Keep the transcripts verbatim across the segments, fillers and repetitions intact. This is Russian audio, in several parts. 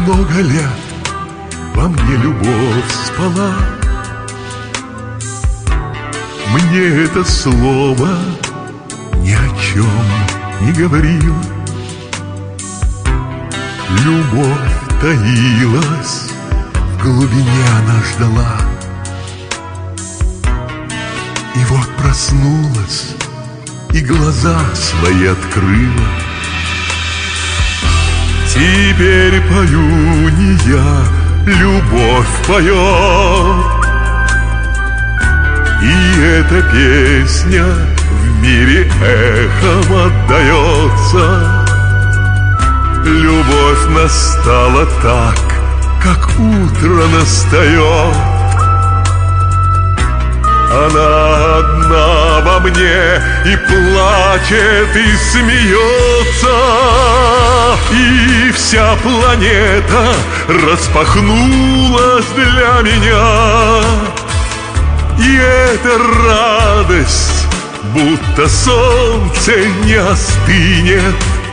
много лет во мне любовь спала. Мне это слово ни о чем не говорило. Любовь таилась, в глубине она ждала. И вот проснулась и глаза свои открыла. Теперь пою не я, любовь поет. И эта песня в мире эхом отдается. Любовь настала так, как утро настает. Она одна во мне и плачет, и смеется. И вся планета распахнулась для меня. И эта радость, будто солнце не остынет.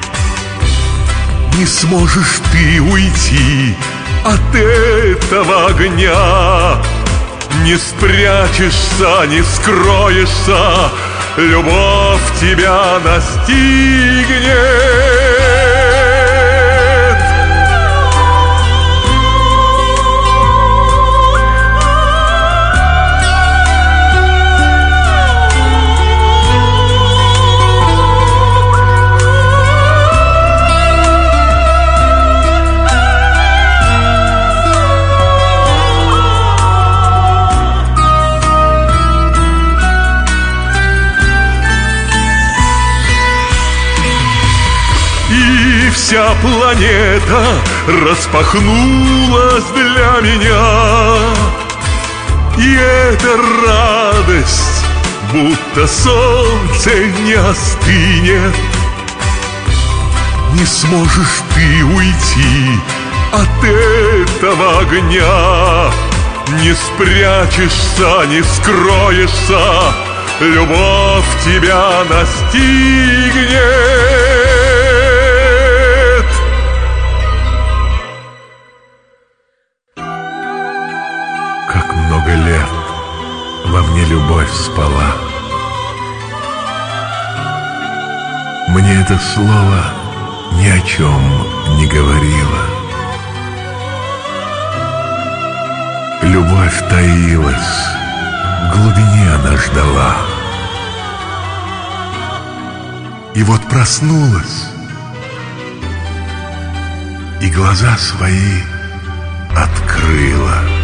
Не сможешь ты уйти от этого огня. Не спрячешься, не скроешься, любовь тебя настигнет. И вся планета распахнулась для меня. И эта радость, будто солнце не остынет. Не сможешь ты уйти от этого огня. Не спрячешься, не скроешься, любовь тебя настигнет. Как много лет во мне любовь спала. Мне это слово ни о чем не говорило. Любовь таилась, в глубине она ждала. И вот проснулась и глаза свои открыла.